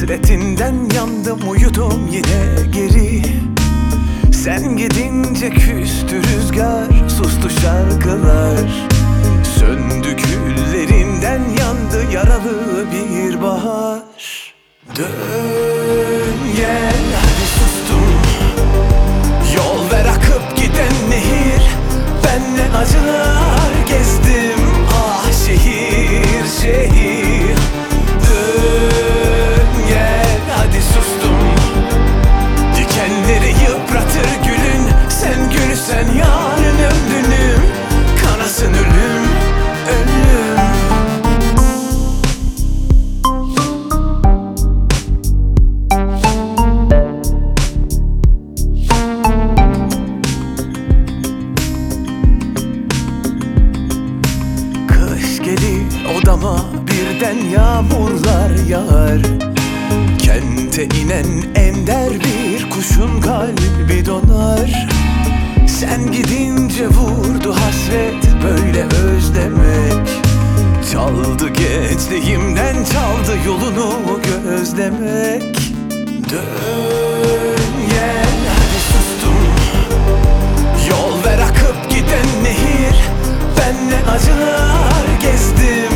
Hasretinden yandım, uyudum yine geri. Sen gidince küstü rüzgar, sustu şarkılar. Söndü küllerinden, yandı yaralı bir bahar. Dön gel, hadi sustum. Yol ver akıp giden nehir. Ben ne acılar gezdim, ah şehir şehir. Dön gel, hadi sustum. Dikenleri yıpratır gülün. Sen gülsen yarın ömrünüm. Kanasın ölüm, ölüm. Kış gelir odama, birden yağmurlar yağar. Kente inen ender bir kuşun kalbi donar. Sen gidince vurdu hasret, böyle özlemek. Çaldı gençliğimden, çaldı yolunu gözlemek. Dön gel, hadi sustum. Yol ver akıp giden nehir. Ben ne acılar gezdim,